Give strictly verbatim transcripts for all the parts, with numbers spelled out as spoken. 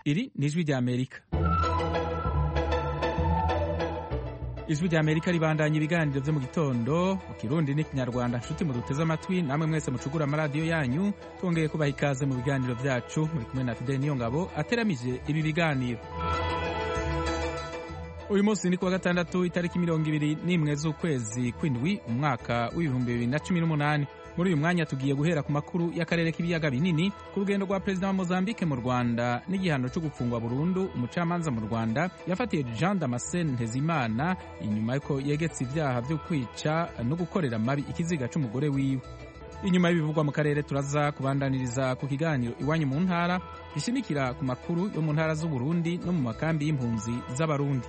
iri ni ijwi ry'Amerika. Ijwi ry'Amerika ribandanya ibiganiro byo mu gitondo mu Kirundi n'ikinyarwanda. Nshuti muduteze amatwi, namwe mwese mucugura amaradiyo yanyu, twongeye kubaha ikaze mu biganiro byacu. Muri kumwe na Fidel Niyongabo ateramije ibi biganiro. Uyu munsi ni kuwa gatandatu itariki mirongo ibiri n'imwe z'ukwezi kw'indwi umwaka w'ibihumbi bibiri na cumi n'umunani. Muri uyu mwanya tugiye guhera ku makuru y'akarere k'ibiyaga binini, ku rugendo rwa perezida wa Mozambique mu Rwanda n'igihano cyo gufungwa burundu umucamanza mu Rwanda yafatiye Jean Damascene Ntezimana inyuma yuko yegetse ibyaha byo kwica no gukorera mabi ikiziga c'umugore wiwe. Inyuma y'ibivugwa mu karere turaza kubandaniriza ku kiganiro iwanyu mu ntara gishimikira ku makuru yo mu ntara z'u Burundi no mu makambi y'impunzi z'abarundi.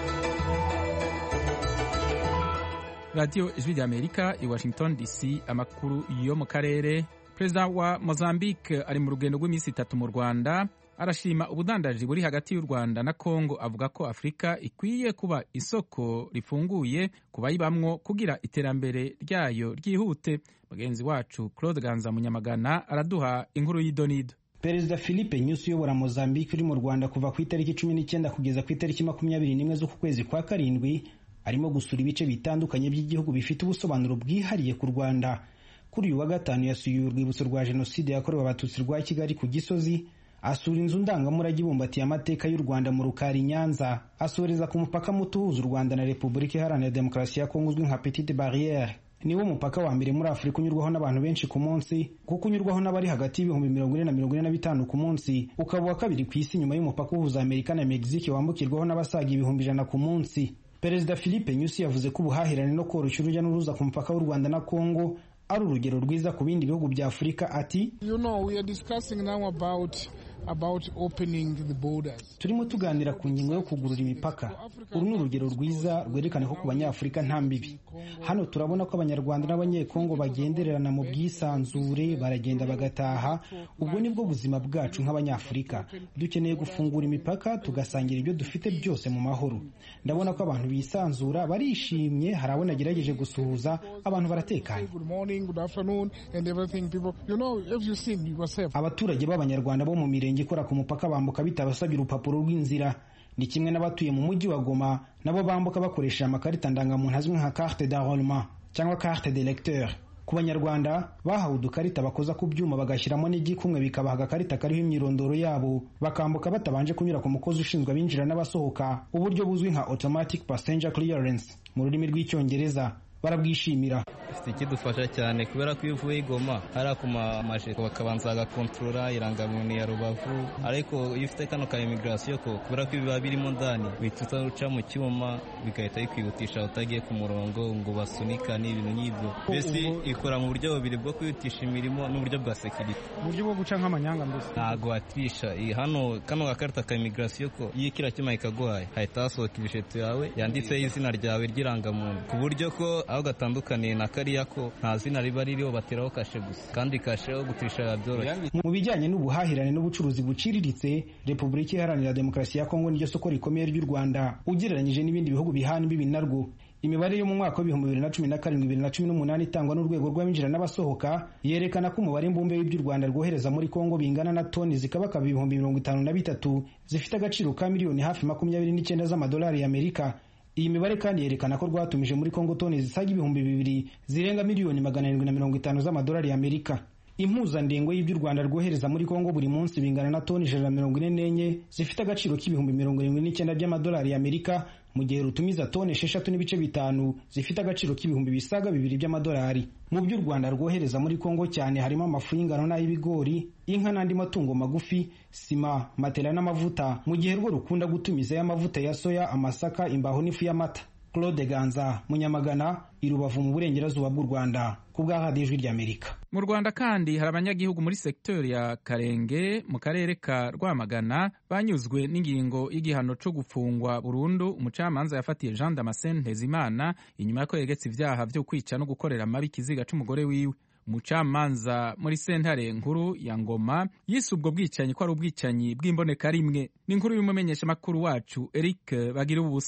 Radio Ijwi ry'Amerika i Washington D C. Amakuru yo mu karere. Perezida wa Mozambique ari mu rugendo rw'iminsi itatu mu Rwanda, arashima ubudandaji buri hagati y'u Rwanda na Kongo. Avuga ko Afurika ikwiye kuba isoko rifunguye ku bayibamwo kugira iterambere ryayo ryihute. Mugenzi wacu Claude Ganza Munyamagana araduha inkuru y'idonido. Perezida Philippe Nyusi uyobora Mozambique uri mu Rwanda kuva ku itariki cumi n'icyenda kugeza ku itariki makumyabiri n'imwe z'uku kwezi kwa karindwi arimo gusura ibice bitandukanye by'igihugu bifite ubusobanuro bwihariye ku Rwanda. Kuri uyu wa gatanu yasuye urwibutso rwa Jenoside yakorewe Abatutsi rwa Kigali ku Gisozi, asura inzu ndangamurage ibumbatiye amateka y'u Rwanda mu Rukari Nyanza, asoreza ku mupaka muto uhuza u Rwanda na Repubulika Iharanira Demokarasi ya Kongo uzwi nka Petite Barriere. Niwo mupaka wa mbere muri Afurika unyurwaho n'abantu benshi ku munsi, kuko unyurwaho n'abari hagati y'ibihumbi mirongo ine na mirongo ine na bitanu ku munsi, ukaba wa kabiri ku isi nyuma y'umupaka uhuza Amerika na Mexique wambukirwaho n'abasaga ibihumbi ijana ku munsi. Perezida Philippe Nyusi yavuze ko ubuhahirane no koroshya urujya n'uruza ku mupaka w'u Rwanda na Kongo ari urugero rwiza ku bindi bihugu bya Afurika. Ati you know, we are discussing now about about opening the borders. Turimo tuganira ku ngingo yo kugurura imipaka. Uru ni urugero rwiza rwerekana ko ku banyafurika nta mbibi. Hano turabona ko abanyarwanda n'abanyekongo bagendererana mu bwisanzure, baragenda bagataha. Ubwo nibwo buzima bwacu nk'abanyafurika. Dukeneye gufungura imipaka tugasangira ibyo dufite byose mu mahoro. Ndabona ko abantu bisanzura, barishimye, harabona gerageje gusuhuza, abantu baratekanye. Good morning, good afternoon and everything people. You know, if you see yourself. Abaturage b'abanyarwanda bo mu mirenge ikora ku mupaka bambuka bitabasabye urupapuro rw'inzira. Ni kimwe n'abatuye mu mujyi wa Goma, nabo bambuka bakoresha amakarita ndangamuntu azwi nka carte d'enrôlement cyangwa carte d'électeur. Ku banyarwanda bahawe udukarita bakoza ku byuma bagashyiramo n'igikumwe bikabaha agakarita kariho imyirondoro yabo, bakambuka batabanje kunyura ku mukozi ushinzwe abinjira n'abasohoka, uburyo buzwi nka automatic passenger clearance mu rurimi rw'icyongereza. Barabwishimira. Ikidufasha cyane kubera ko iyo uvuye i Goma hari ku majeko bakabanza bagakontorora irangamuntu ya Rubavu, ariko iyo ufite kano ka immigration ko kubera ko biba birimo ndani bituta uca mu cyuma bigahita bikwihutisha utagiye ku murongo ngo basunika n'ibintu nk'ibyo. Mbese ikora mu buryo bubiri bwo kwihutisha imirimo n'uburyo bwa security, uburyo bwo guca nk'amanyanga. Mbese ntago watisha hano kano gakarita ka immigration ko iyo kira cyuma ikaguhaye hahita hasohoka ibisheto yawe yanditseho izina ryawe ry'irangamuntu, ku buryo ko aho gatandukaniye na kariya ko nta zina riba ririho bateraho kashe gusa, kandi kashe ho gutisha byoroshye. Mu bijyanye n'ubuhahirane n'ubucuruzi buciriritse, Repubulika Iharanira Demokarasi ya Kongo niryo soko rikomeye ry'u Rwanda ugereranyije n'ibindi bihugu bihana imbibi narwo. Imibare yo mu mwaka w'ibihumbi bibiri na cumi na karindwi bibiri na cumi n'umunani itangwa n'urwego rw'abinjira n'abasohoka yerekana ko umubare mbumbe w'ibyo u Rwanda rwohereza muri Kongo bingana na toni zikabakaba ibihumbi mirongo itanu na bitatu zifite agaciro ka miliyoni hafi makumyabiri n'icyenda z'amadolari y'Amerika. Iyi mibare kandi yerekana ko rwatumije muri Kongo toni zisaga ibihumbi bibiri zirenga miliyoni magana arindwi na mirongo itanu z'amadolari y'Amerika. Impuzandengo y'ibyo u Rwanda rwohereza muri Kongo buri munsi bingana na toni ijana na mirongo ine n'enye zifite agaciro k'ibihumbi mirongo irindwi n'icyenda by'amadolari y'Amerika, mu gihe rutumiza toni esheshatu n'ibice bitanu zifite agaciro k'ibihumbi bisaga bibiri by'amadolari. Mu byo u Rwanda rwohereza muri Kongo cyane harimo amafu y'ingano n'ay'ibigori, inka n'andi matungo magufi, sima, matela n'amavuta, mu gihe rwo rukunda gutumiza y'amavuta ya soya, amasaka, imbaho n'ifu y'amata. Claude Ganza Munyamagana, i Rubavu mu burengerazuba bw'u Rwanda, ku bwa Radio Ijwi ry'Amerika. Mu Rwanda kandi hari abanyagihugu muri sektori ya Karenge mu karere ka Rwamagana banyuzwe n'ingingo y'igihano cyo gufungwa burundu umucamanza yafatiye Jean Damascene Ntezimana inyuma y'uko yegetse ibyaha byo kwica no gukorera mabi ikiziga c'umugore wiwe. Umucamanza muri sentare nkuru ya Ngoma yise ubwo bwicanyi ko ari ubwicanyi bw'imboneka rimwe. Ni inkuru y'umumenyesha makuru wacu Eric Bagira ubusa.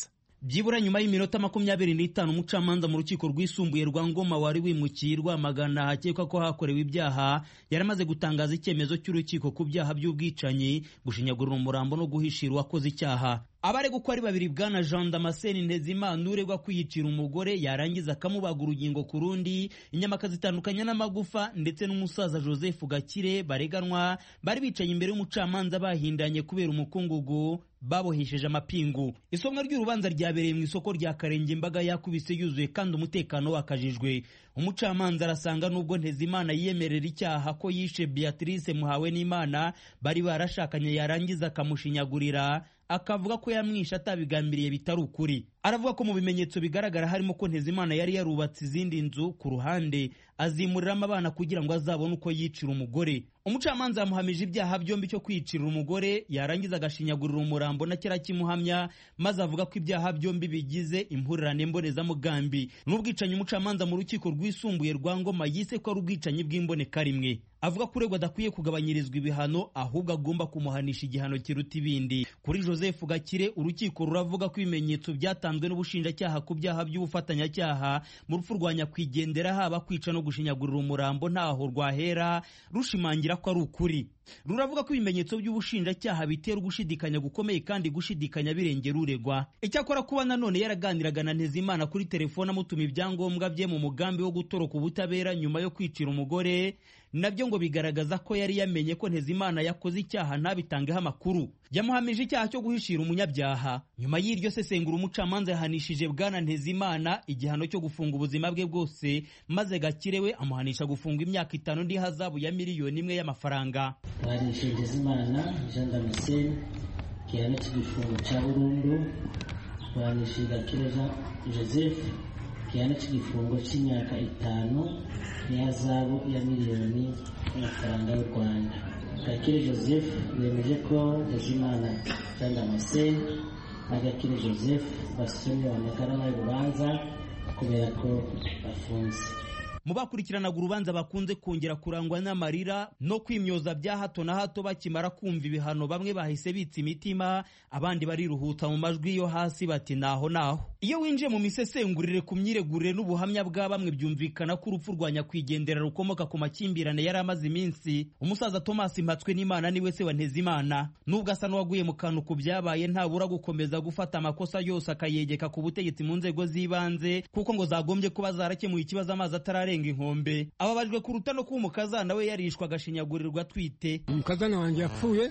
byibura nyuma y'iminota makumyabiri n'itanu umucamanza mu rukiko rwisumbuye rwa Ngoma wari wimukiye Rwamagana hakekwa ko hakorewe ibyaha yaramaze gutangaza icyemezo cy'urukiko ku byaha by'ubwicanyi, gushinyagurira umurambo no guhishira uwakoze icyaha. Abaregwa uko ari babiri bwana Jean Damascene Ntezimana uregwa kwiyicira umugore yarangiza akamubaga urugingo ku rundi, inyama akazitandukanya n'amagufa, ndetse n'umusaza Joseph Gakire bareganwa bari bicaye imbere y'umucamanza bahindanye kubera umukungugu babohesheje amapingu. Isomwa ry'urubanza ryabereye mu isoko rya Karenge, imbaga yakubise yuzuye kandi umutekano wakajijwe. Umucamanza arasanga nubwo Ntezimana yiyemerera icyaha ko yishe Beatrice Muhawenimana bari barashakanye, yarangiza akamushinyagurira akavuga ko yamwishe atabigambiriye bitari ukuri. Aravuga ko mu bimenyetso bigaragara harimo ko Ntezimana yari yarubatse izindi nzu ku ruhande azimuriramo abana kugira ngo azabone uko yicira umugore. Umucamanza yamuhamije ibyaha byombi cyo kwicira umugore yarangiza agashinyagurira umurambo na kera kimuhamya, maze avuga ko ibyaha byombi bigize impurirane mbonezamugambi n'ubwicanyi. Umucamanza mu rukiko rwisumbuye rwa Ngoma yise ko ari ubwicanyi bw'imboneka rimwe. Avuga ko uregwa adakwiye kugabanyirizwa ibihano ahubwo agomba kumuhanisha igihano kiruta ibindi. Kuri Joseph Gakire urukiko ruravuga ko ibimenyetso byatanzwe n'ubushinjacyaha ku byaha by'ubufatanyacyaha mu rupfu rwa nyakwigendera, haba kwica no gushinyagurira umurambo, ntaho rwahera rushimangira ko ari ukuri. Ruravuga ko ibimenyetso by'ubushinjacyaha bitera ugushidikanya gukomeye kandi gushidikanya birengera uregwa. Icyakora kuba nanone yaraganiraga na Ntezimana kuri telefone amutuma ibyangombwa bye mu mugambi wo gutoroka ubutabera nyuma yo kwicira umugore, nabyo ngo bigaragaza ko yari yamenye ko Ntezimana yakoze icyaha ntabitangeho amakuru. Yamuhamije icyaha cyo guhishira umunyabyaha. Nyuma y'iryo sesengura umucamanza yahanishije bwana Ntezimana igihano cyo gufunga ubuzima bwe bwose, maze Gakire we amuhanisha gufunga imyaka itanu n'ihazabu ya miliyoni imwe y'amafaranga. Bahanisha Ntezimana Jean Damascene igihano cy'igifungo cya burundu, bahanisha Gakire Joseph igihano cy'igifungo cy'imyaka itanu n'ihazabu ya miliyoni y'amafaranga y'u Rwanda. Gakire Joseph yemeje ko Ntezimana Jean Damascene na Gakire Joseph basomewe amagarama y'urubanza kubera ko bafunze. Mu bakurikiranaga urubanza bakunze kongera kurangwa n'amarira no kwimyoza bya hato na hato bakimara kumva ibihano, bamwe bahise bitsa imitima, abandi bariruhuta mu majwi yo hasi bati naho naho. Iyo winjiye mu misesengurire ku myiregurire n'ubuhamya bwa bamwe byumvikana ko urupfu rwa nyakwigendera rukomoka ku makimbirane yari amaze iminsi. Umusaza Thomas Mpatswenimana niwe se wa Ntezimana, nubwo asa n'uwaguye mu kantu ku byabaye, ntabura gukomeza gufata amakosa yose akayegeka ku butegetsi mu nzego z'ibanze, kuko ngo zagombye kuba zarakemuye ikibazo amazi atarare inkombe. Ababajwe kuruta no kuba umukazana we yarishwa agashinyagurirwa atwite. Umukazana wanjye yapfuye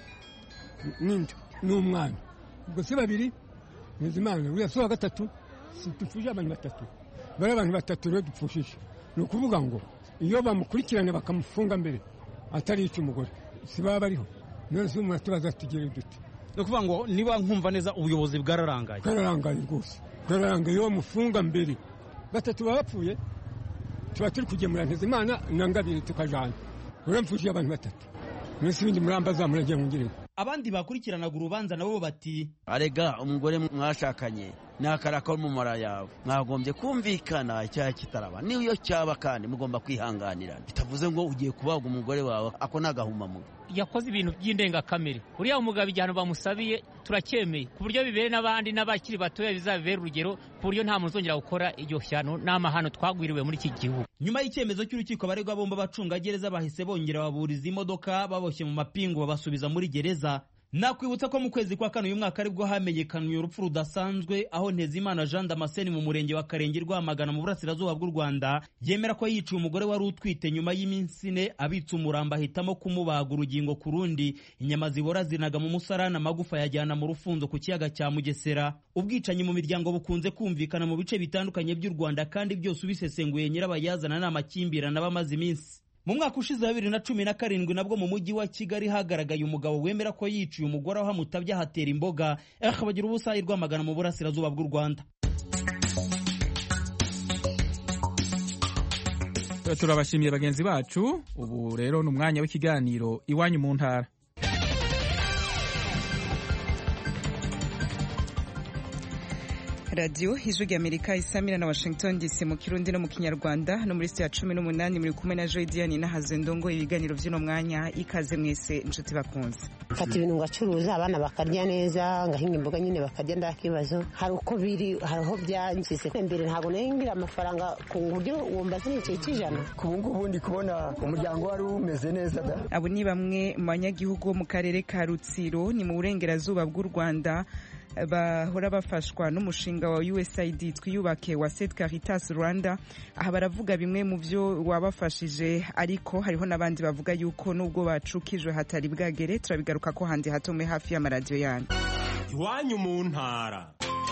n'inda n'umwana, ubwo si babiri. Ntezimana uriya si wa gatatu, dupfuje abantu batatu. Bari abantu batatu rero dupfushije. Ni ukuvuga ngo iyo bamukurikirana bakamufunga mbere atari icyo umugore si baba bariho, none se umuntu tubaza tugere dute? Ni ukuvuga ngo niba nkumva neza ubuyobozi bwararangaye bwararangaye rwose, bwararangaye. Iyo bamufunga mbere batatu baba bapfuye, tuba turi kugemura Ntezimana na Ngabire tukajana. Uramfuje abantu batatu. Mwese bindi murambaza muragiye mungire. Abandi bakurikiranaga urubanza nabo bati arega umugore mwashakanye nakarako mu mara yawe mwagombye kumvikana icyaha kitaraba, niyo cyaba kandi mugomba kwihanganira. Bitavuze ngo ugiye kubaga umugore wawe ako nagahuma mu yakoze ibintu by'indengakamere. Uriya umugabo igihano bamusabiye turacyemeye, ku buryo bibere n'abandi n'abakiri batoya bizabibera urugero, ku buryo nta muntu uzongera gukora iryo shyano n'amahano twagwiriwe muri iki gihugu. Nyuma y'icyemezo cy'urukiko abaregwa bomba bacunga gereza bahise bongera baburiza imodoka baboshye mu mapingu babasubiza muri gereza. Nakwibutsa ko mu kwezi kwa kane uyu mwaka aribwo hamenyekanye urupfu rudasanzwe, aho Ntezimana Jean Damascene mu murenge wa Karenge Rwamagana mu burasirazuba bw'u Rwanda yemera ko yiciye umugore wari utwite. Nyuma y'iminsi ine abitsa umurambo ahitamo kumubaga urugingo ku rundi, inyama zibora zinaga mu musarani, amagufa yajyana mu rufunzo ku kiyaga cya Mugesera. Ubwicanyi mu miryango bukunze kumvikana mu bice bitandukanye by'u Rwanda, kandi byose ubisesenguye nyirabayazana n'amakimbirane abamaze iminsi. Mu mwaka ushize wa bibiri na cumi na karindwi nabwo mu mujyi wa Kigali hagaragaye umugabo wemera ko yiciye umugore aho amutabye ahatera imboga. Bagira ubusa i Rwamagana mu burasirazuba bw'u Rwanda. Turabashimiye bagenzi bacu. Ubu rero ni umwanya w'ikiganiro Iwanyu mu Ntara. Radio Ijwi ry'Amerika isamira na Washington D C mu Kirundi no mu Kinyarwanda no muri stia cumi n'umunani muri kumwe na Joy Diane na Hazendongo ibiganiro vy'ino mwanya ikaze mwese inshuti bakunze. Fata ibintu ngacuruza abana bakarya neza ngahinga imboga nyine bakarya ndakibazo hari uko biri hariho byangize imbere ntago nengira amafaranga ku buryo wumva zinice kijana ku ngubu ndi kubona umuryango wari umeze neza da. Abo ni bamwe mu banyagihugu mu karere ka Rutsiro ni mu burengerazuba bw'u Rwanda bahora bafashwa n'umushinga wa U S A I D twiyubake wa Saint Caritas Rwanda. Aha baravuga bimwe mu byo wabafashije ariko hariho nabandi bavuga yuko nubwo bacukijwe hatari bwagere. Turabigaruka ko handi hatome hafi y'amaradiyo yanyu. Iwanyu mu ntara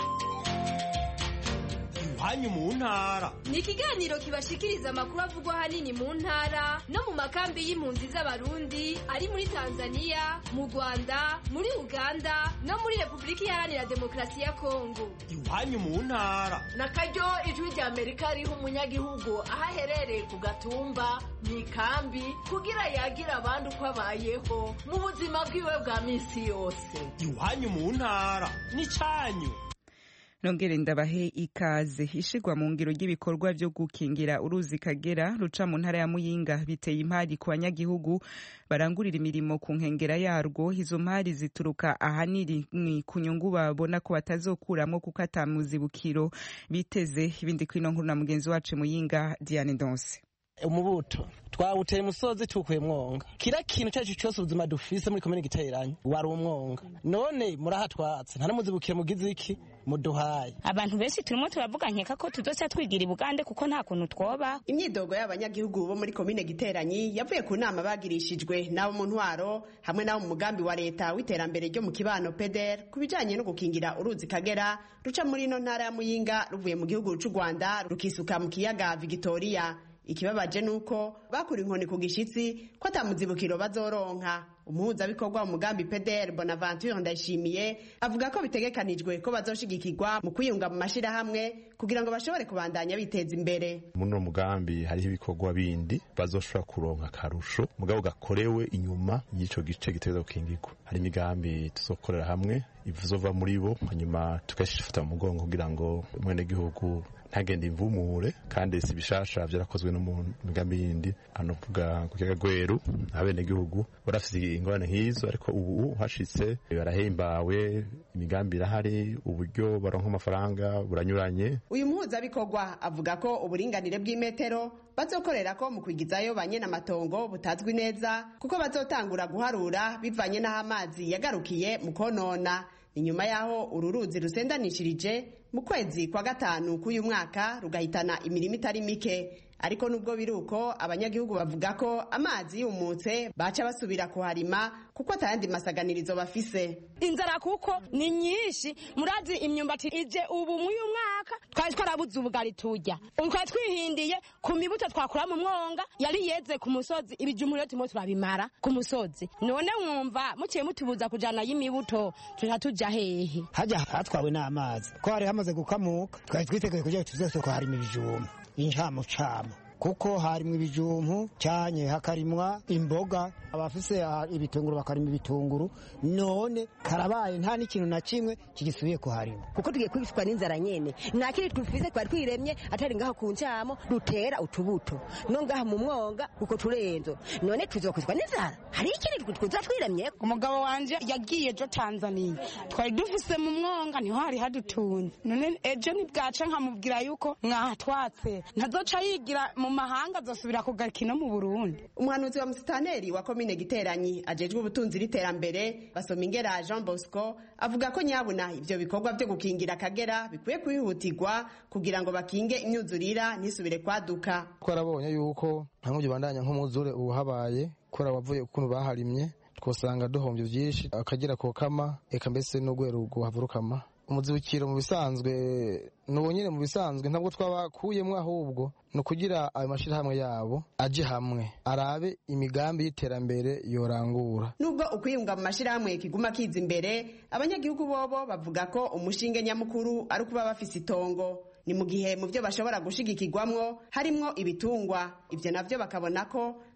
Iwanyu mu ntara ni ikiganiro kibashikiriza amakuru avugwa hanini mu ntara no mu makambi y'impunzi z'abarundi ari muri Tanzania, mu Rwanda, muri Uganda no muri Republika Iharanira Demokarasi ya Kongo. Iwanyu mu ntara na karyo ijwi rya Amerika riho umunyagihugu aho aherereye ku gatumba mu ikambi kugira yagira abandi uko abayeho mu buzima bwiwe bwa misi yose. Iwanyu mu ntara ni canyu. Nongere ndabahe ikaze. Ishigwa mu ngiro ry'ibikorwa byo gukingira uruzi Kagera ruca mu ntara ya Muyinga biteye impari ku banyagihugu barangurira imirimo ku nkengera yarwo. Izo mpari zituruka ahaniri ku nyungu babona ko batazokuramo kuko atamuzibukiro biteze. Ibindi kwino nkuru na mugenzi wacu Muyinga Diane Donse. Umubuto twawuteye musozi tukuye mwonga kira kintu cyacu cyose ubuzima dufise muri komene Giteranye wari umwonga none murahatwatse nta namuzibukire mugize iki muduhaye. Abantu benshi turimo turavuga nkeka ko tuzosa twigira ibugande kuko nta kuntu twoba. Imyidogo y'abanyagihugu bo muri komine Giteranye yavuye ku nama bagirishijwe nabo mu ntwaro hamwe nabo mu mugambi wa leta w'iterambere ryo mu kibano P D R kubijanye no gukingira uruzi Kagera ruca muri no ntara ya Muyinga ruvuye mu gihugu cy'u Rwanda rukisuka mu kiyaga Victoria. Ikibabaje nuko bakura inkoni ku gishitsi ko atamuzibukiro bazoronka. Umuhuza bikorwa mu mugambi P D R Bonaventure Ndayishimiye avuga ko bitegekanijwe ko bazoshigikirwa mu kwiyunga mu mashira hamwe kugira ngo bashobore kubandanya biteza imbere. Muno mugambi hariho ibikorwa bindi bazoshobora kuronka karusho mugabo gakorewe inyuma y'ico gice giteza gukingirwa. Hari imigambi tuzokorera hamwe ivuzova muri bo hanyuma tukashifata mu mugongo kugira ngo mwene gihugu ntagende imvumure kandi si bishasha byarakozwe no mu migambi yindi hano vuga ku Kagagweru abene gihugu barafise ingorane nk'izo ariko ubu hashitse barahembawe imigambi irahari uburyo baronka amafaranga buranyuranye. Uyu muhuza bikorwa avuga ko uburinganire bw'imetero bazokorera ko mu kwigizayo banyene amatongo butazwi neza kuko bazotangura guharura bivanye n'aho amazi yagarukiye mu konona. Inyuma yaho ururuzi rusendanishirije mu kwezi kwa gatanu k'uyu mwaka rugahitana imirimo itari mike. Ariko nubwo biruko abanyagihugu bavuga ko amazi yumutse baca basubira kuharima kuko atayandi masaganirizo bafise. Inzara kuko ni nyinshi murazi imyumbati ije ubu mu uyu mwaka twari twarabuze ubugari turya uko twihindiye ku mibuto twakura mu mwonga yari yeze ku musozi ibijumuro timo turabimara ku musozi none mwumva muciye mutubuza kujana y'imibuto tuja tuja hehe haja hatwawe n'amazi ko hari hamaze gukamuka twari twiteguye kugira tuzoso ko harimo ibijumba injamo camo kuko harimwe ibijumpu cyanye hakarimwa imboga abafise ibitunguru bakarima ibitunguru none karabaye nta n'ikintu na kimwe kigisubiye ko harimo kuko tugiye kwishwa n'inzara nyene nta kiri twifise twari twiremye atari ngaho ku ncamo rutera utubuto no ngaha mu mwonga uko turenzo none tuzokwishwa n'inzara hari ikiri twiza twiremye. Umugabo wanje yagiye jo Tanzania twari dufise mu mwonga niho hari hadutunze none ejo nibwaca nkamubwira yuko mwahatwatse ntazoca yigira mu mahanga azosubira kugarukino mu Burundi. Umuhanuzi wa Musitaneri wa komine Giteranye ajejwe ubutunzi n'iterambere Basoma Ingera Jean Bosco avuga ko nyabuna ivyo bikorwa byo gukingira Kagera bikwiye kwihutirwa kugira ngo bakinge imyuzurira nisubire kwaduka. Twarabonye yuko ntamuje bandanya nk'umuzure uhabaye kora wavuye ukuntu baharimye twosanga duhombye byinshi akagira kokama eka mbese no gwerugo havurukama. Umuzibukiro mu bisanzwe nubo nyine mu bisanzwe ntabwo twabakuyemwe ahubwo no kugira ayo mashirahamwe yabo aje hamwe arabe imigambi y'iterambere yorangura. Nubwo ukwiyunga mu mashirahamwe kiguma kiza imbere abanyagihugu bobo bavuga ko umushinge nyamukuru ari kuba bafise itongo. Ni mu gihe mu byo bashobora gushigikirwamwo harimwo ibitungwa ivyo navyo bakabona ko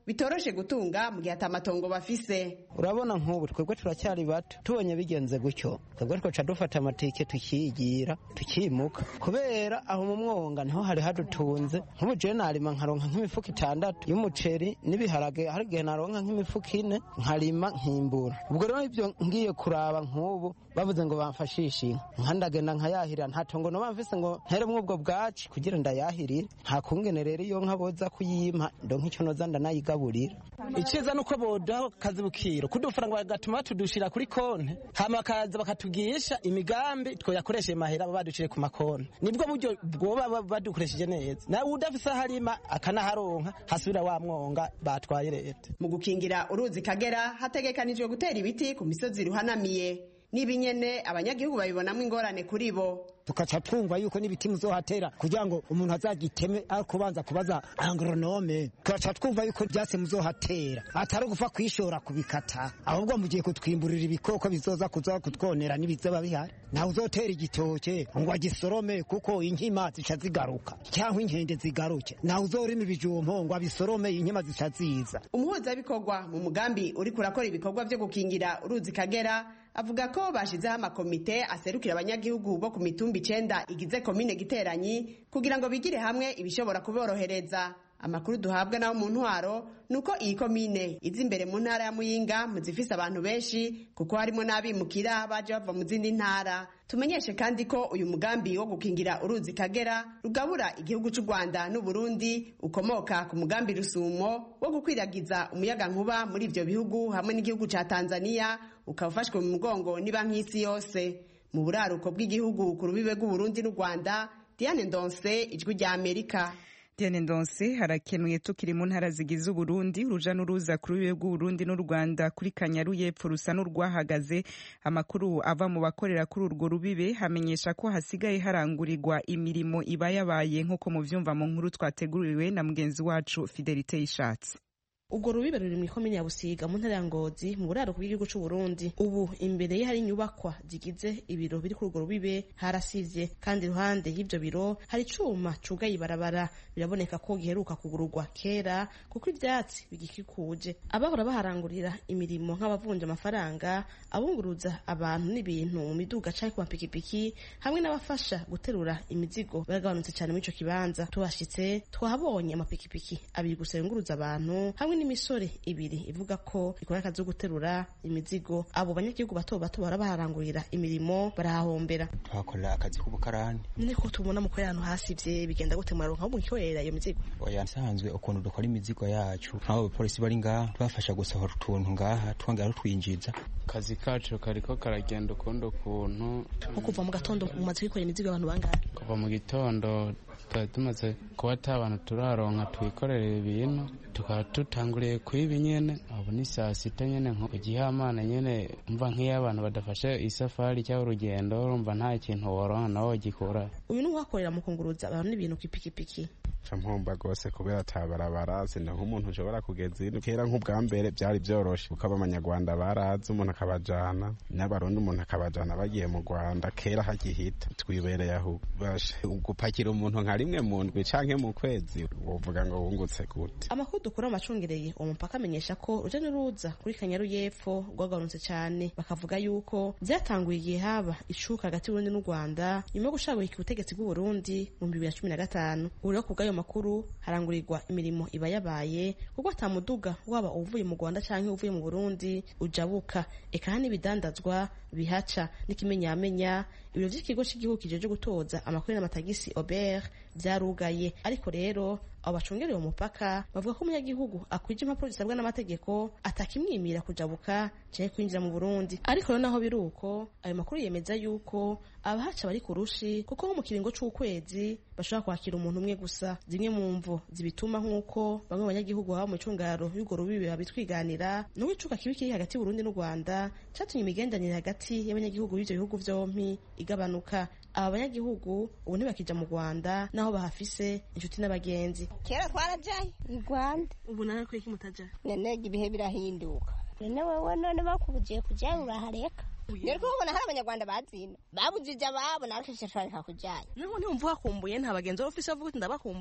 bitoroshe gutunga mu gihe atamatongo bafise. Urabona nk'ubu twebwe turacyari bato, tubonye bigenze gutyo twebwe twoca dufata amatike tukiyigira tukimuka, kubera aho mu mwonga niho hari hadutunze. Nk'ubu je narima nkaronka nk'imifuka itandatu y'umuceri n'ibiharage, hari igihe naronka nk'imifuka ine nkarima nkimbura. Ubwo rero ivyo ngiye kuraba nk'ubu bavuze ngo bamfashishe inka, nkandagenda nkayahirira, nta tongo no bamfise ngo nteremwe ubwo bwaci kugira ndayahirire. Nta kungene rero iyo nka boza kuyimpa ndonka ico noza ndanayigaburira. Iciza nuko bodaho kazi bukiro kudufaranga bagatuma batudushira kuri konte, hama bakaza bakatugisha imigambi twoyakoreshe mahera baducire ku makonte. Nibwo buryo bwoba badukoresheje neza. Nawe udafise harima akanaharonka hasubira wa mwonga batwaye leta. Mu gukingira uruzi Kagera hategekanijwe gutera ibiti ku misozi ruhanamiye. Nibinyene abanyagihugu babibonamwe ingorane kuri bo. Tukaca twumva yuko n'ibiti muzohatera kugira ngo umuntu azagiteme akubanza kubaza agronome. Tukaca twumva yuko byase muzohatera atari gufa kwishora kubikata, ahubwo mugiye kutwimburira ibikoko bizoza kuza kutwonera n'ibizoba bihari. Nawe uzotera igitoke ngo agisorome kuko inkima zica zigaruka cyangwa inkende zigaruke. Nawe uzorima ibijumpo ngo abisorome inkima zica ziza. Umuhuza bikorwa mu mugambi uri kurakora ibikorwa byo gukingira uruzi Kagera avuga ko bashizeho amakomite aserukira abanyagihugu bo ku mitumba icenda igize komine Giteranyi kugira ngo bigire hamwe ibishobora kuborohereza. Amakuru duhabwa nawo mu ntwaro nuko iyi komine izi imbere mu ntara ya Muyinga muzifise abantu benshi kuko harimo n'abimukira baje bava mu zindi ntara. Tumenyeshe kandi ko uyu mugambi wo gukingira uruzi Kagera rugabura igihugu cy'u Rwanda n'u Burundi ukomoka ku mugambi Rusumo wo gukwiragiza umuyaga nkuba muri ivyo bihugu hamwe n'igihugu ca Tanzania ukafashwe mu mugongo ni banki y'isi yose. Mu buraruko bw'igihugu ku rubibe rw'u Burundi n'u Rwanda, Diane Ndonse, Ijwi rya Amerika. Diane Ndonse, harakenuye tukiri mu ntara zigize Uburundi, uruja n'uruza kuri rubibe rw'u Burundi n'u Rwanda kuri Kanyaru y'epfo rusa n'urwahagaze. Amakuru ava mu bakorera kuri urwo rubibe hamenyesha ko hasigaye harangurirwa imirimo iba yabaye nk'uko muvyumva mu nkuru twateguriwe na mugenzi wacu Fidelite Ishatse. Ubwo rubibe ruri mu komine ya Busiga mu ntara ya Ngozi mu buraruko bw'igihugu cy'u Burundi. Ubu imbere ye hari inyubakwa zigize ibiro biri kuri urwo rubibe harasivye, kandi iruhande y'ivyo biro hari icuma cugaye ibarabara. Biraboneka ko giheruka kugururwa kera kuko ivyatsi bigikikuje. Abahora baharangurira imirimo nk'abavunja amafaranga, abunguruza abantu n'ibintu mu miduga canke ku mapikipiki hamwe n'abafasha guterura imizigo baragabanutse cyane muri ico kibanza. Tuhashitse twahabonye amapikipiki abiri gusa yunguruza abantu hamwe n'imisore ibiri ivuga ko ikora akazi ko guterura imizigo. Abo banyagihugu bato bato barabaharangurira imirimo barahahombera. Twakorera akazi k'ubukarani. None ko tubona mu koyano hasivye bigenda gute muraronka aho mukorera iyo mizigo? Oya, nsanzwe ukuntu dukora imizigo yacu nk'abo polisi bari ngaha bafasha gusohora utuntu ngaha twongera twinjiza. Kazi kacu kariko karagenda ukundi ukuntu. Nko kuva mu gatondo mumaze kwikora imizigo abantu bangahe? Kuva mu gitondo twari tumaze kuba ata abantu turaronka twikorera ibintu tukaba tutanguriye kwiba nyene. Abo ni saa sita nyene nko igihamana nyene, mva nk'iyo abantu badafashe isafari cyangwa urugendo urumva nta kintu woronka nawe wagikora. Uyu ni uwakorera mu kunguruza abantu n'ibintu kw'ipikipiki. Mpomba gose kubera tabarabara sina nk'umuntu ushobora kugeza ino. Kera nk'ubwa mbere byari byoroshe kuko abanyarwanda barazi umuntu akabajana n'abarundi umuntu akabajana bagiye mu Rwanda kera hagihita. Twibereye aho bashe gupakira umuntu nka rimwe mu ndwi canke mu kwezi wovuga ngo wungutse gute. Amakuru dukora amacungereye uwo mupaka amenyesha ko uruja n'uruza kuri Kanyaru y'epfo rwagabanutse cyane. Bakavuga yuko byatanguye igihe haba icuka hagati y'Uburundi n'u Rwanda nyuma yo gushagurika ubutegetsi bw'u Burundi mu bibiri na cumi na gatanu. Uri kubgayo makuru harangurirwa imirimo iba yabaye kuko atamuduga waba uvuye mu Rwanda canke uvuye mu Burundi ujabuka. Eka hani bidandazwa bihaca n'ikimenyamenya. Ibiro vy'ikigo cy'igihugu kijeje gutoza amakuru n'amatagisi Ober byarugaye, ariko rero abo bacungereye umupaka bavuga ko umunyagihugu akwije impapuro zisabwa n'amategeko atakimwimira kujabuka canke kwinjira mu Burundi. Ariko rero naho biruko ayo makuru yemeza yuko abahaca bari kurushi kuko nko mu kiringo c'ukwezi bashobora kwakira umuntu umwe gusa. Zimwe mu mvo zibituma nk'uko bamwe mu banyagihugu baba mu cungaro y'urwo rubibe babitwiganira n'uko icuka kibi kiri hagati y'Uburundi n'u Rwanda catumye imigenderanire hagati y'abanyagihugu b'ivyo bihugu vyompi igabanuka. Aba banyagihugu ubu ntibakija mu Rwanda naho bahafise inshuti n'abagenzi. Kera twarajaye i Rwanda, ubu nana kwiki mutaja? Nene ibihe birahinduka. Nene wewe none bakubugiye kujayo urahareka? Nero kubona hari abanyarwanda bazina babujije ababo narakisha twareka kujayo. None ntumva hakumbuye nta bagenzi office bavuga ati ndabakumbuye.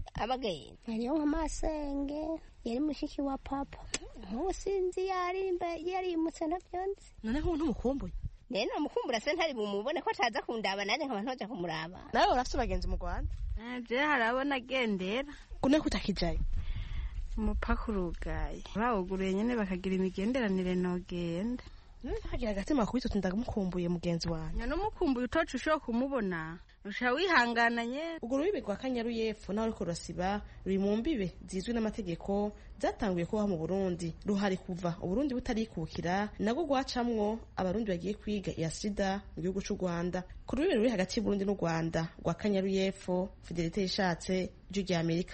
abagenda hariyo nk'amasenge yari mushiki wa papa nk'ubu sinzi yarimba yarimutse navyonze none nk'umuntu umukumbuye nene namukumbura se ntari bumubone ko ataza kundaba nanje nkaba ntoja kumuraba nawe urafite abagenzi mu Rwanda je harabona agendera kune kutakijayo umupaka urugaye bawuguruye nyene bakagira imigenderanire nogenda ntagira agatima kubito ndamukumbuye mugenzi wanjye n'umukumbuye utoca ushobora kumubona usha wihangananye ubwo rubibe rwa Kanyaru y'Epfo nawe ariko rurasiba ruri mu mbibe zizwi n'amategeko zatanguye kubaho mu Burundi ruhari kuva Uburundi butarikukira nabwo gwacamwo abarundi bagiye kwiga ya sida mu gihugu cy'u Rwanda ku rubibe ruri hagati y'Uburundi n'u Rwanda rwa Kanyaru y'Epfo Fidelite Ishatse ijwi rya Amerika.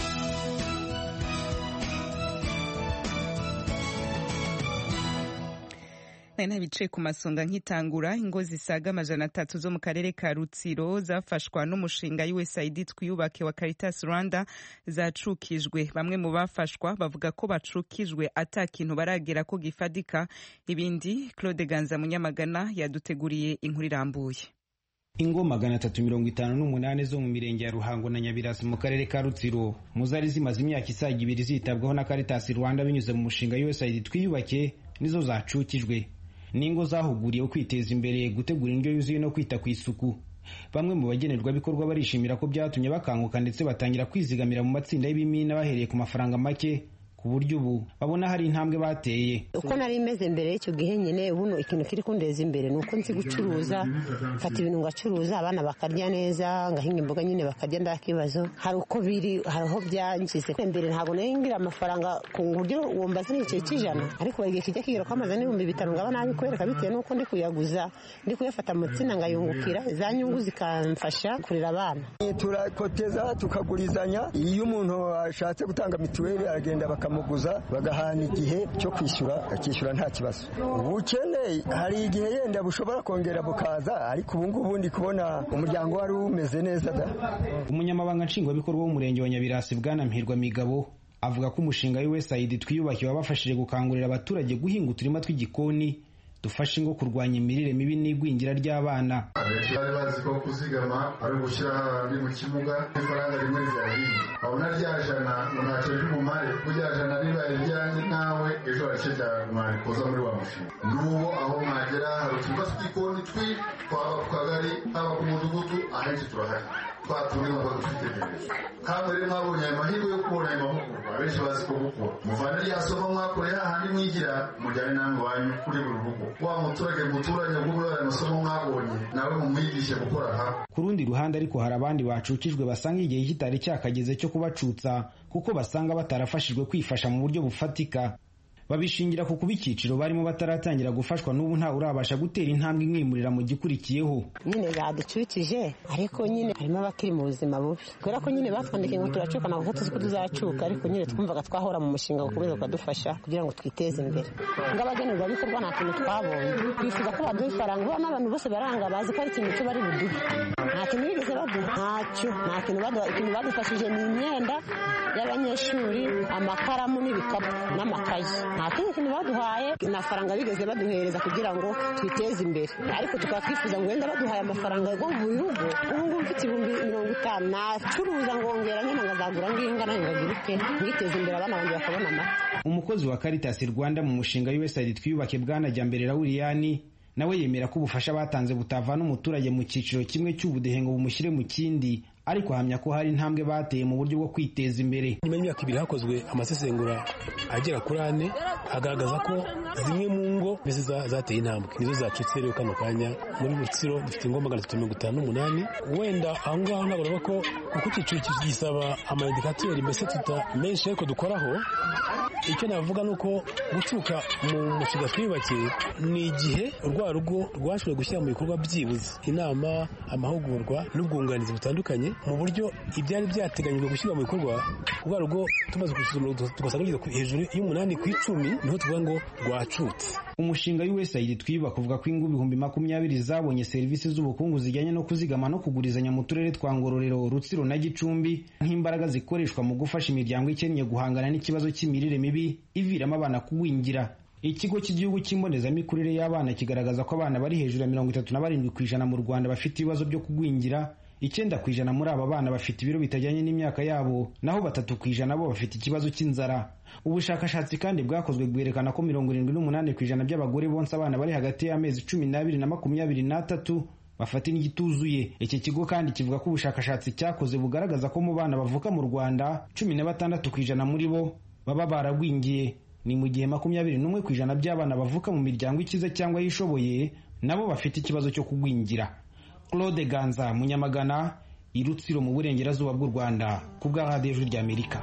nari bicaye ku masonga nkitangura ingo zisaga amajana atatu zo mu karere ka Rutsiro zafashwa n'umushinga U S A I D twiyubake wa Caritas Rwanda zacukijwe. Bamwe mu bafashwa bavuga ko bacukijwe ata kintu baragera ko gifadika. Ibindi Claude Ganza Munyamagana yaduteguriye inkuru irambuye. Ingo magana atatu mirongo itanu n'umunani zo mu mirenge ya Ruhango na Nyabirasi mu karere ka Rutsiro muzari zimaze imyaka isaga ibiri zitabwaho na Caritas Rwanda binyuze mu mushinga U S A I D twiyubake nizo zacukijwe. Ningo zahuguriye kwiteza imbere, gutegura indyo yuzuye no kwita ku isuku. Bamwe mu bagenerwa bikorwa barishimira ko byatumye bakanguka ndetse batangira kwizigamira mu matsinda y'ibimina bahereye ku mafaranga make, ku buryo ubu babona hari intambwe bateye. Uko nari imeze mbere y'icyo gihe nyine ubuno ikintu kiri kundeza imbere nuko nzi gucuruza, mfata ibintu ngacuruza abana bakarya neza, ngahinga imboga nyine bakarya ndakibazo. Hari uko biri hariho byangize mbere ntago nahingira amafaranga ku buryo wumva zini cyo kijana, ariko igihe kijya kigera kwamaza n'ibihumbi bitanu ngaba nabi kwereka bitewe nuko ndi kuyaguza, ndi kuyafata mu tsina ngayungukira za nyungu zikamfasha kurira abana. Turakoteza tukagurizanya, iyo umuntu ashatse gutanga mituweli aragenda baka muguza bagahana igihe cyo kwishyura akishyura nta kibazo. Ubukene hari igihe yenda bushobora kongera bukaza, ariko ubu ngubu ndi kubona umuryango wari umeze neza da. Umunyamabanga nshingwabikorwa w'umurenge wa Nyabirasi Bwana Mpirwa Migabo avuga ko umushinga U S A I D twiyubake wabafashije gukangurira abaturage guhinga uturima tw'igikoni dufasha ingo kurwanya imirire mibi n'igwingira ry'abana. Abenshi bari bazi ko kuzigama ari ugushyira ahandi mu kibuga ifaranga rimwe ryahindi, abona ryajana ntacyo ry'umumare kuryajana ribaye ryanjye nawe ejo haricyo ryamari kuza muri wa mushinga. N'ubu aho mwagera hari uturima tw'igikoni twi twaba ku kagari haba ku mudugudu ahenshi turahari twaturi ngo twitegereze. Kandi rero mwabonye ayo mahirwe yo kubona ayo mahugurwa abenshi bazi ko gukora muvana rya somo mwakoreye hahandi mwigira mujyane namwe wanyu kuri buri rugo. Wa muturage muturanye gukora ayo masomo mwabonye nawe mumwigishe gukora ha. Ku rundi ruhande ariko hari abandi bacukijwe basanga igihe kitari cyakageze cyo kubacutsa kuko basanga batarafashijwe kwifasha mu buryo bufatika. Babishingira ku kuba icyiciro barimo bataratangira gufashwa n'ubu nta urabasha gutera intambwe imwimurira mu gikurikiyeho. Nyine baducukije ariko nyine harimo abakiri mu buzima bubi, kubera ko nyine batwandikiye ngo turacuka ntabwo tuzi ko tuzacuka, ariko nyine twumvaga twahora mu mushinga gukomeza kudufasha kugira ngo twiteze imbere. Ngabagenerwa bikorwa nta kintu twabonye, twifuza ko baduha ifaranga, ubona abantu bose baranga bazi ko ari ikintu cyo bari buduhe, nta kintu bigeze baduha, ntacyo nta kintu baduha. Ikintu badufashije ni imyenda y'abanyeshuri, amakaramu n'ibikapu n'amakayi, nta kindi kintu baduhaye, nta faranga bigeze baduhereza kugira ngo twiteze imbere. Ariko tukaba twifuza ngo wenda baduhaye amafaranga yo mu bihugu, ubu ngubu mfite ibihumbi mirongo itanu nacuruza ngongera nyine ngazagura nginga nayo ngagiruke mwiteze imbere abana banjye bakabona amata. Umukozi wa Caritas Rwanda mu mushinga U S A I D twiyubake Bwana Jambere Rawuriyani nawe yemera ko ubufasha batanze butavana umuturage mu cyiciro kimwe cy'ubudehe ngo bumushyire mu kindi, ariko ahamya ko hari intambwe bateye mu buryo bwo kwiteza imbere. Nyuma y'imyaka ibiri hakozwe amasesengura agera kuri ane agaragaza ko zimwe mu ngo mbese zateye intambwe nizo zacutse rero kano kanya. Muri Rutsiro dufite ingo magana atatu mirongo itanu n'umunani. Wenda aho ngaho ntabwo ko kuko icyiciro gisaba amayindikateri mbese tuta menshi ariko dukoraho. Icyo navuga ni uko gucuka mu mushinga twiyubake ni igihe urwa rugo rwashoboye gushyira mu bikorwa byibuze inama, amahugurwa n'ubwunganizi butandukanye mu buryo ibyari byateganyijwe gushyirwa mu bikorwa. Urwa rugo tumaze gusuzuma tugasanga rugeze hejuru y'umunani ku icumi, niho tuvuga ngo rwacutse. Umushinga U S A I D twiyubaka uvuga ko ingo ibihumbi makumyabiri zabonye serivisi z'ubukungu zijyanye no kuzigama no kugurizanya mu turere twa Ngororero, Rutsiro na Gicumbi nk'imbaraga zikoreshwa mu gufasha imiryango ikennye guhangana n'ikibazo cy'imirire mibi iviramo abana kugwingira. Ikigo cy'igihugu cy'imbonezamikurire y'abana kigaragaza ko abana bari hejuru ya mirongo itatu na barindwi ku ijana mu Rwanda bafite ibibazo byo kugwingira, icyenda ku ijana muri aba bana bafite ibiro bitajyanye n'imyaka yabo, naho batatu ku ijana bo bafite ikibazo cy'inzara. Ubushakashatsi kandi bwakozwe bwerekana ko mirongo irindwi n'umunani ku ijana by'abagore bonsa abana bari hagati y'amezi cumi n'abiri na makumyabiri n'atatu bafata indyo ituzuye. Iki kigo kandi kivuga ko ubushakashatsi cyakoze bugaragaza ko mu bana bavuka mu Rwanda cumi na batandatu ku ijana muri bo baba baragwingiye, ni mu gihe makumyabiri n'umwe ku ijana by'abana bavuka mu miryango ikize cyangwa yishoboye nabo bafite ikibazo cyo kugwingira. Claude Ganza, Munyamagana, i Rutsiro mu burengerazuba bw'u Rwanda, ku bwa Radio Ijwi ry'Amerika.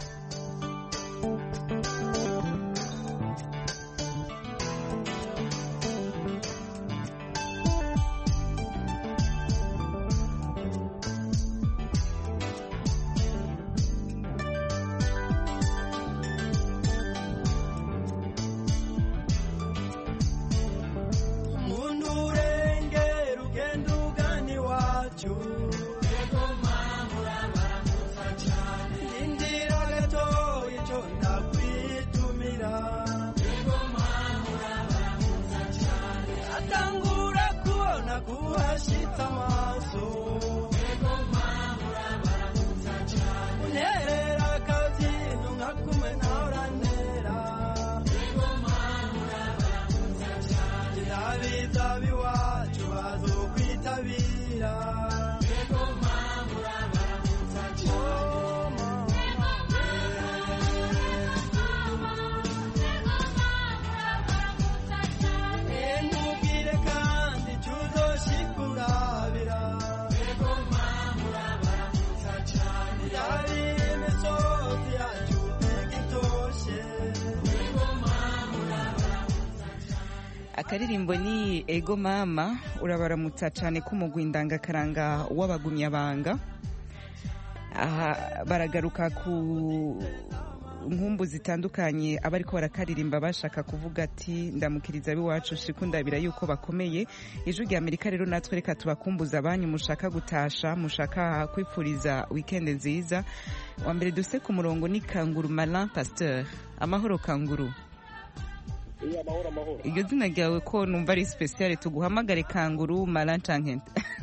Akaririmbo ni Ego Mama, urabaramutsa cyane k'umugwi ndangakaranga w'abagumyabanga. Aha baragaruka ku nkumbu zitandukanye abariko barakaririmba bashaka kuvuga ati ndamukiriza biwacu shikundabira yuko bakomeye. Ijwi ry'Amerika rero natwe reka tubakumbuza abanyu mushaka gutasha, mushaka kwipfuriza weekend nziza. Wa mbere duse ku murongo ni Kanguru Malin Pasteur. Amahoro Kanguru. Iya mahoro mahoro. Iryo zina ryawe ko numva ari special, tuguhamagare Kanguru Malin canke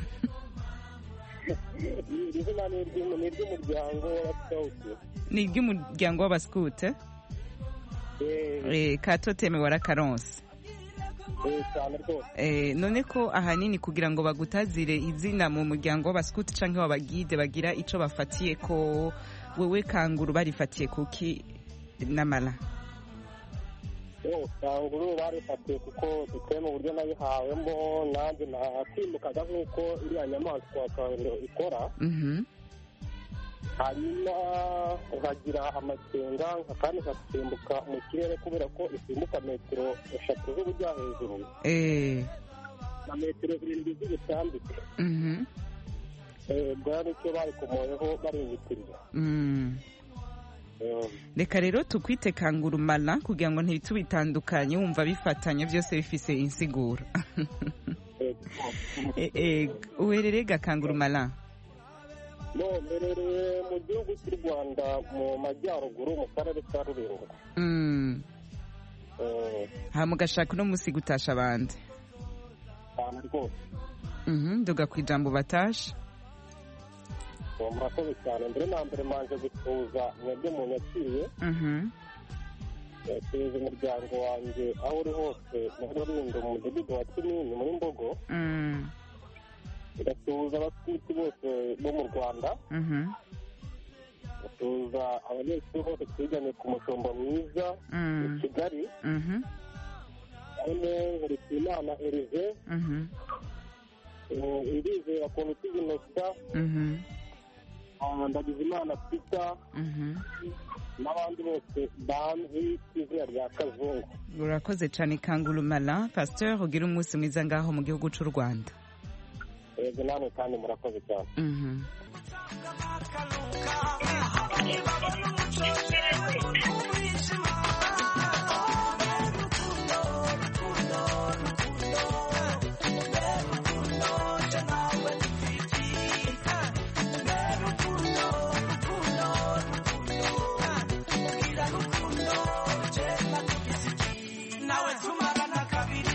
izina ni iry'umuryango w'abascout. Ni iry'umuryango w'abascout? Eh, eh Katoteme warakaronse. Eh cyane rwose. Eh none ko ahanini kugira ngo bagutazire izina mu muryango w'abascout canke w'abagide bagira ico bafatiye ko wewe Kanguru barifatiye kuki namala? Yo Kanguru barifatiye kuko duteye mu buryo nabihawemo nanjye nakwimukaga nk'uko iriya nyamaswa Kanguru ikora. Mhm. Hanyuma nkagira amakenga kandi nkasimbuka mu kirere kubera ko isimbuka metero eshatu z'ubujya hejuru. Eh. Na metero zirindwi z'ubutambike. Mhm. Eh bwari cyo bari kumoyeho bari inyitirwa. Mhm. Reka rero tukwite Kanguru Malin kugira ngo ntibitubitandukanye wumva bifatanye byose bifise insiguro. Eh eh uhererega Kanguru Malin? No, merereye mu gihugu cy'u Rwanda mu majyaruguru mu karere ka Rulindo. Mm. Eh ha mugashaka no musi gutasha abandi. Cyane rwose. Mhm, nduga kwijambo batasha. Murakoze cyane, mbere na mbere manje gutuza mwebwe mu nyakiriye. Mhm. Tuzi umuryango wanjye aho uri hose muri Rulindo mu mudugudu wa Kinini muri Mbogo. Mm. Ndatuza abaskuti bose bo mu Rwanda. Mhm. Ndatuza abanyeshuri bose twiganye ku mushombo mwiza i Kigali. Mhm. Ane Nkurikiyimana Erive. Mhm. Indizera ukuntu tuzinosa. Mhm. Ndagize Imana Peter. Mhm. N'abandi bose banzi izina rya Kazungu. Urakoze cyane Kanguru Malin Pasteur, ugira umunsi mwiza ngaho mu gihugu cy'u Rwanda. Yego namwe kandi murakoze cyane. Mhm.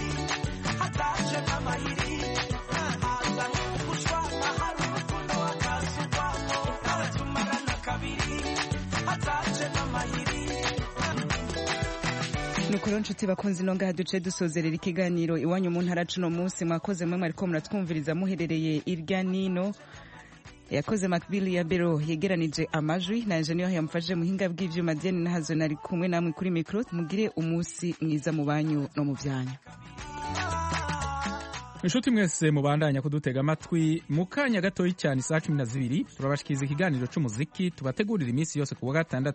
Hataje n'amayiri haza no gushwana hari urukundo waka nukuri nshuti bakunzi no ngaha duce dusozerera ikiganiro iwanyu mu ntara cuno munsi mwakoze mwe mwariko muratwumviriza muherereye irya nino yakoze Macbill ya Bero yegeranije amajwi na engineer yamfashije muhinga bw'ivyuma Diane nahazo nari kumwe namwe kuri micro mugire umunsi mwiza mu banyu no mu byanyu. Inshuti mwese mubandanya kudutega amatwi mu kanya gatoyi cyane saa cumi na zibiri turabashikiza ikiganiro c'umuziki tubategurira iminsi yose ku wa gatandatu